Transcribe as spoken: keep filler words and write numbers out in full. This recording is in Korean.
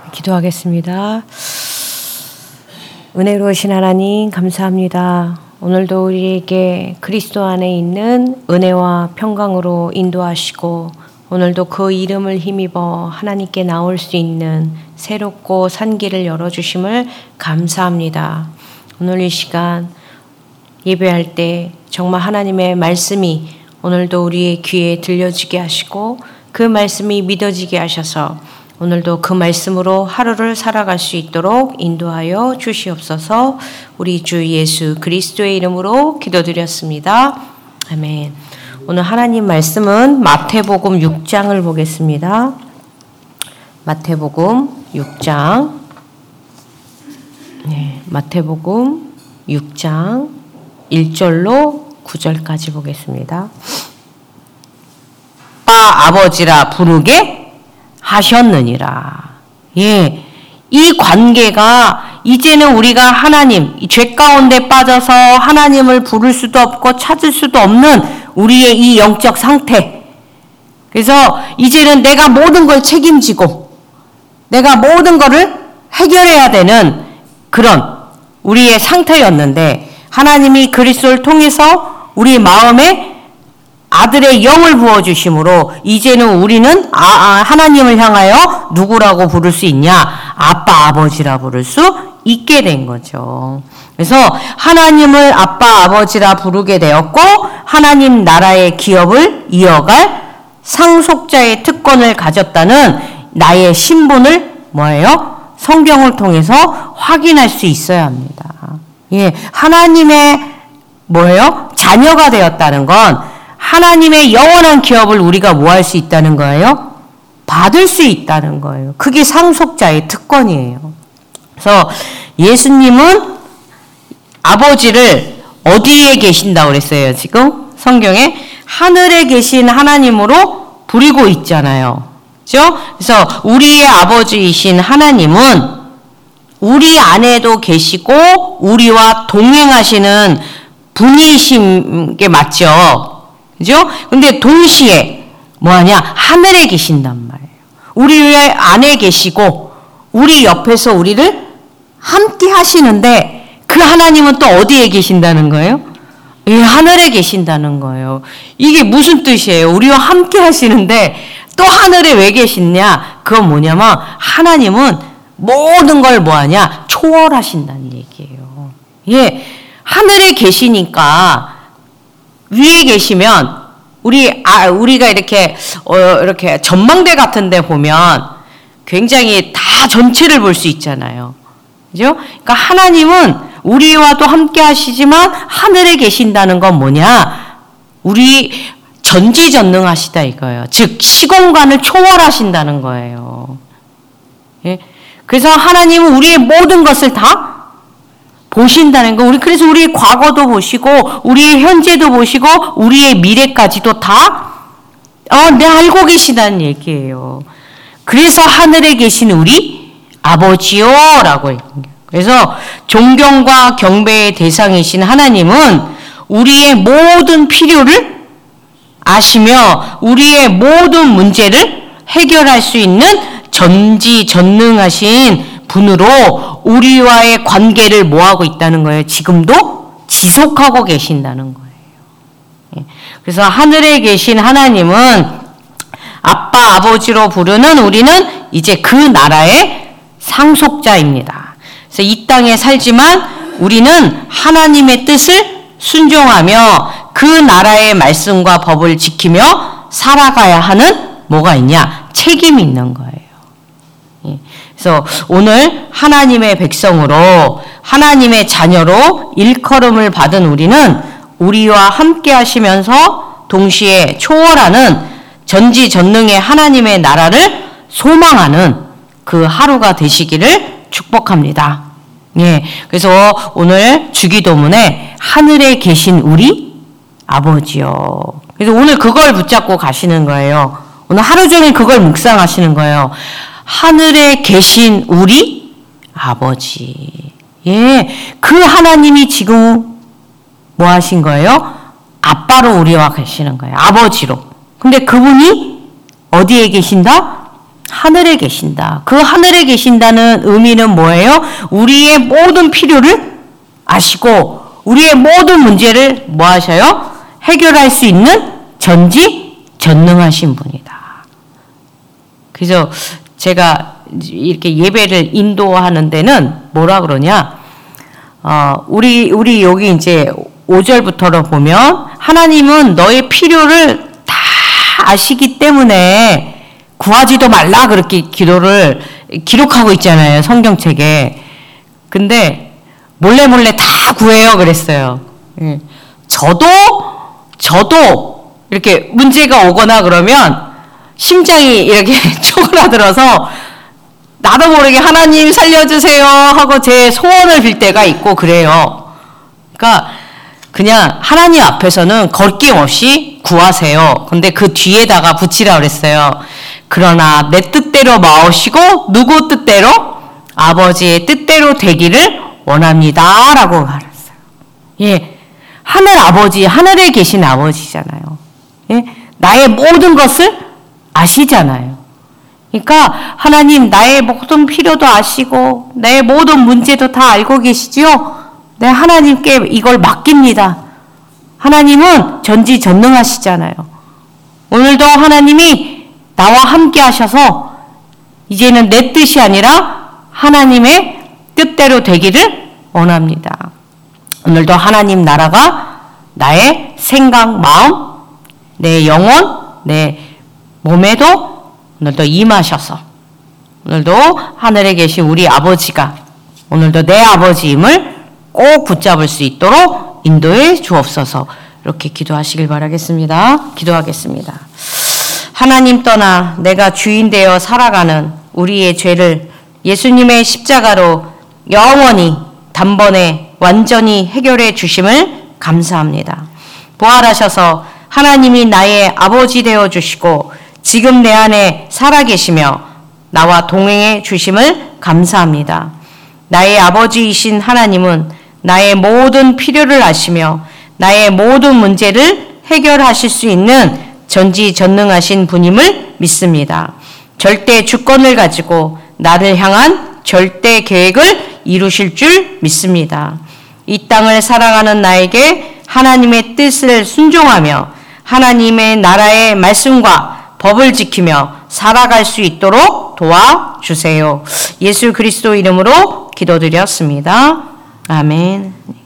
기도하겠습니다. 은혜로우신 하나님 감사합니다. 오늘도 우리에게 그리스도 안에 있는 은혜와 평강으로 인도하시고 오늘도 그 이름을 힘입어 하나님께 나올 수 있는 새롭고 산 길을 열어주심을 감사합니다. 오늘 이 시간 예배할 때 정말 하나님의 말씀이 오늘도 우리의 귀에 들려지게 하시고 그 말씀이 믿어지게 하셔서 오늘도 그 말씀으로 하루를 살아갈 수 있도록 인도하여 주시옵소서. 우리 주 예수 그리스도의 이름으로 기도드렸습니다. 아멘. 오늘 하나님 말씀은 마태복음 육 장을 보겠습니다. 마태복음 육 장. 네, 마태복음 육 장 일 절로 구 절까지 보겠습니다. 아빠 아버지라 부르게 하셨느니라. 예, 이 관계가 이제는 우리가 하나님, 이 죄 가운데 빠져서 하나님을 부를 수도 없고 찾을 수도 없는 우리의 이 영적 상태. 그래서 이제는 내가 모든 걸 책임지고 내가 모든 것을 해결해야 되는 그런 우리의 상태였는데 하나님이 그리스도를 통해서 우리 마음에 아들의 영을 부어주심으로 이제는 우리는 아, 아, 하나님을 향하여 누구라고 부를 수 있냐? 아빠, 아버지라 부를 수 있게 된 거죠. 그래서 하나님을 아빠, 아버지라 부르게 되었고 하나님 나라의 기업을 이어갈 상속자의 특권을 가졌다는 나의 신분을 뭐예요? 성경을 통해서 확인할 수 있어야 합니다. 예, 하나님의 뭐예요? 자녀가 되었다는 건 하나님의 영원한 기업을 우리가 뭐 할 수 있다는 거예요? 받을 수 있다는 거예요. 그게 상속자의 특권이에요. 그래서 예수님은 아버지를 어디에 계신다고 그랬어요? 지금 성경에 하늘에 계신 하나님으로 부리고 있잖아요. 그렇죠? 그래서 우리의 아버지이신 하나님은 우리 안에도 계시고 우리와 동행하시는 분이신 게 맞죠? 그죠? 근데 동시에 뭐하냐? 하늘에 계신단 말이에요. 우리 안에 계시고 우리 옆에서 우리를 함께 하시는데 그 하나님은 또 어디에 계신다는 거예요? 예, 하늘에 계신다는 거예요. 이게 무슨 뜻이에요? 우리와 함께 하시는데 또 하늘에 왜 계시냐? 그건 뭐냐면 하나님은 모든 걸 뭐하냐? 초월하신다는 얘기예요. 예, 하늘에 계시니까 위에 계시면 우리 아 우리가 이렇게 어 이렇게 전망대 같은 데 보면 굉장히 다 전체를 볼 수 있잖아요. 그죠? 그러니까 하나님은 우리와도 함께 하시지만 하늘에 계신다는 건 뭐냐? 우리 전지전능하시다 이거예요. 즉 시공간을 초월하신다는 거예요. 예? 그래서 하나님은 우리의 모든 것을 다 보신다는 거. 우리 그래서 우리의 과거도 보시고 우리의 현재도 보시고 우리의 미래까지도 다 어, 네, 알고 계시다는 얘기예요. 그래서 하늘에 계신 우리 아버지요라고 해요. 그래서 존경과 경배의 대상이신 하나님은 우리의 모든 필요를 아시며 우리의 모든 문제를 해결할 수 있는 전지전능하신 분으로 우리와의 관계를 뭐하고 있다는 거예요? 지금도 지속하고 계신다는 거예요. 그래서 하늘에 계신 하나님은 아빠, 아버지로 부르는 우리는 이제 그 나라의 상속자입니다. 그래서 이 땅에 살지만 우리는 하나님의 뜻을 순종하며 그 나라의 말씀과 법을 지키며 살아가야 하는 뭐가 있냐? 책임이 있는 거예요. 그래서 오늘 하나님의 백성으로 하나님의 자녀로 일컬음을 받은 우리는 우리와 함께 하시면서 동시에 초월하는 전지전능의 하나님의 나라를 소망하는 그 하루가 되시기를 축복합니다. 예, 그래서 오늘 주기도문에 하늘에 계신 우리 아버지요. 그래서 오늘 그걸 붙잡고 가시는 거예요. 오늘 하루 종일 그걸 묵상하시는 거예요. 하늘에 계신 우리 아버지. 예, 그 하나님이 지금 뭐 하신 거예요? 아빠로 우리와 계시는 거예요. 아버지로. 근데 그분이 어디에 계신다? 하늘에 계신다. 그 하늘에 계신다는 의미는 뭐예요? 우리의 모든 필요를 아시고 우리의 모든 문제를 뭐 하셔요? 해결할 수 있는 전지전능하신 분이다. 그래서 제가 이렇게 예배를 인도하는 데는 뭐라 그러냐? 어, 우리 우리 여기 이제 오 절부터로 보면 하나님은 너의 필요를 다 아시기 때문에 구하지도 말라 그렇게 기도를 기록하고 있잖아요. 성경책에. 근데 몰래 몰래 다 구해요 그랬어요. 예. 저도 저도 이렇게 문제가 오거나 그러면 심장이 이렇게 쪼그라들어서 나도 모르게 하나님 살려주세요 하고 제 소원을 빌 때가 있고 그래요. 그러니까 그냥 하나님 앞에서는 거리낌 없이 구하세요. 근데 그 뒤에다가 붙이라 그랬어요. 그러나 내 뜻대로 마오시고 누구 뜻대로? 아버지의 뜻대로 되기를 원합니다 라고 말했어요. 예, 하늘 아버지, 하늘에 계신 아버지잖아요. 예, 나의 모든 것을 아시잖아요. 그러니까 하나님 나의 모든 필요도 아시고 내 모든 문제도 다 알고 계시지요. 네, 하나님께 이걸 맡깁니다. 하나님은 전지전능하시잖아요. 오늘도 하나님이 나와 함께 하셔서 이제는 내 뜻이 아니라 하나님의 뜻대로 되기를 원합니다. 오늘도 하나님 나라가 나의 생각, 마음, 내 영혼, 내 몸에도 오늘도 임하셔서 오늘도 하늘에 계신 우리 아버지가 오늘도 내 아버지임을 꼭 붙잡을 수 있도록 인도해 주옵소서. 이렇게 기도하시길 바라겠습니다. 기도하겠습니다. 하나님 떠나 내가 주인 되어 살아가는 우리의 죄를 예수님의 십자가로 영원히 단번에 완전히 해결해 주심을 감사합니다. 부활하셔서 하나님이 나의 아버지 되어 주시고 지금 내 안에 살아계시며 나와 동행해 주심을 감사합니다. 나의 아버지이신 하나님은 나의 모든 필요를 아시며 나의 모든 문제를 해결하실 수 있는 전지전능하신 분임을 믿습니다. 절대 주권을 가지고 나를 향한 절대 계획을 이루실 줄 믿습니다. 이 땅을 사랑하는 나에게 하나님의 뜻을 순종하며 하나님의 나라의 말씀과 법을 지키며 살아갈 수 있도록 도와주세요. 예수 그리스도 이름으로 기도드렸습니다. 아멘.